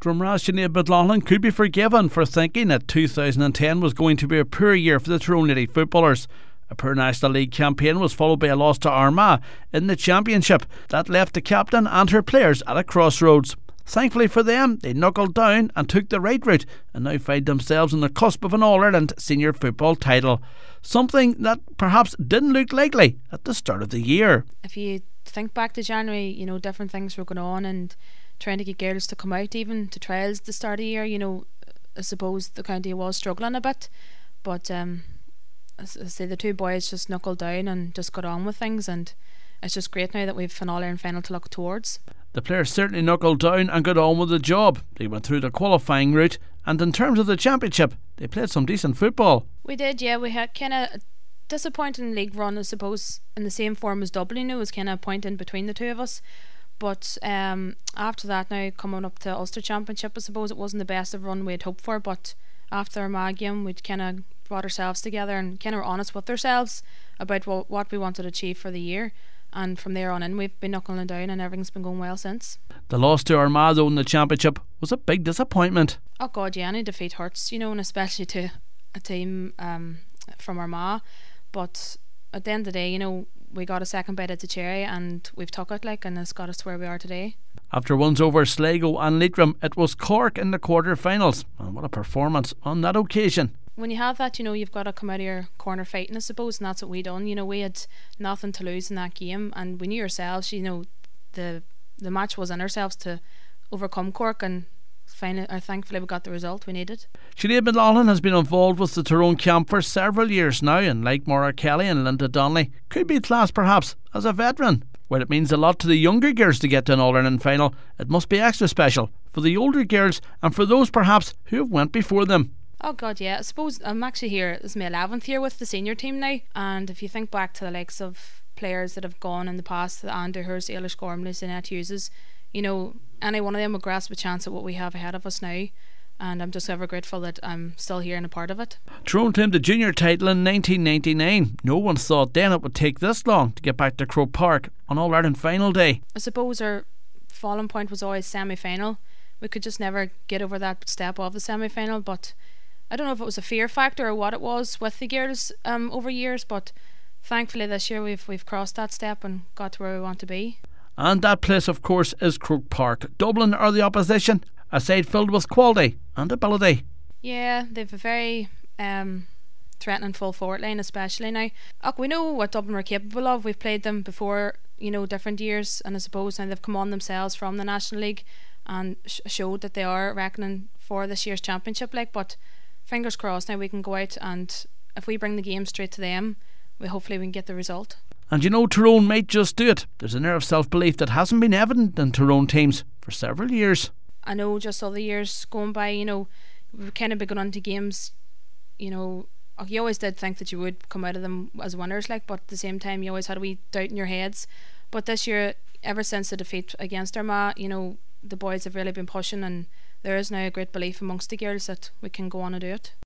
Drumras Sinead McLaughlin could be forgiven for thinking that 2010 was going to be a poor year for the Tyrone Lady footballers. A poor National League campaign was followed by a loss to Armagh in the Championship that left the captain and her players at a crossroads. Thankfully for them, they knuckled down and took the right route and now find themselves on the cusp of an All-Ireland senior football title. Something that perhaps didn't look likely at the start of the year. If you think back to January, different things were going on and trying to get girls to come out even to trials at the start of the year. I suppose the county was struggling a bit, but as I say, the two boys just knuckled down and just got on with things, and it's just great now that we've an All-Ireland final to look towards. The players certainly knuckled down and got on with the job. They went through the qualifying route, and in terms of the Championship, they played some decent football. We did, yeah. We had kind of a disappointing league run, I suppose, in the same form as Dublin. It was kind of a point in between the two of us. But after that, now coming up to Ulster Championship, I suppose it wasn't the best of run we had hoped for, but after our Armagh game, we'd kind of brought ourselves together and kind of were honest with ourselves about what we wanted to achieve for the year. And from there on in, we've been knuckling down and everything's been going well since. The loss to Armagh though in the Championship was a big disappointment. Oh God, yeah, any defeat hurts, and especially to a team from Armagh. But at the end of the day, we got a second bite at the cherry and we've took it and it's got us to where we are today. After wins over Sligo and Leitrim, it was Cork in the quarter-finals, and what a performance on that occasion. When you have that, you've got to come out of your corner fighting, I suppose, and that's what we done. We had nothing to lose in that game, and we knew ourselves, the match was in ourselves to overcome Cork, and thankfully we got the result we needed. Sinead McLaughlin has been involved with the Tyrone camp for several years now, and like Maura Kelly and Linda Donnelly, could be classed perhaps as a veteran. While it means a lot to the younger girls to get to an All-Ireland final, it must be extra special for the older girls and for those perhaps who have went before them. Oh God, yeah. I suppose I'm actually here, this is my 11th year with the senior team now, and if you think back to the likes of players that have gone in the past, the Andrew Hurst, Eilish Gormley, Annette Hughes, any one of them will grasp a chance at what we have ahead of us now, and I'm just ever grateful that I'm still here and a part of it. Tyrone claimed the junior title in 1999. No one thought then it would take this long to get back to Croke Park on All-Ireland final day. I suppose our falling point was always semi-final. We could just never get over that step of the semi-final, but I don't know if it was a fear factor or what it was with the girls over years, but thankfully this year we've crossed that step and got to where we want to be. And that place, of course, is Croke Park. Dublin are the opposition, a side filled with quality and ability. Yeah, they've a very threatening full forward line, especially now. We know what Dublin are capable of. We've played them before, different years, and I suppose now they've come on themselves from the National League and showed that they are reckoning for this year's championship. But fingers crossed now we can go out, and if we bring the game straight to them, hopefully we can get the result. And Tyrone might just do it. There's an air of self-belief that hasn't been evident in Tyrone teams for several years. I know just other years going by, we've kind of been going on to games, you always did think that you would come out of them as winners, but at the same time you always had a wee doubt in your heads. But this year, ever since the defeat against Armagh, the boys have really been pushing, and there is now a great belief amongst the girls that we can go on and do it.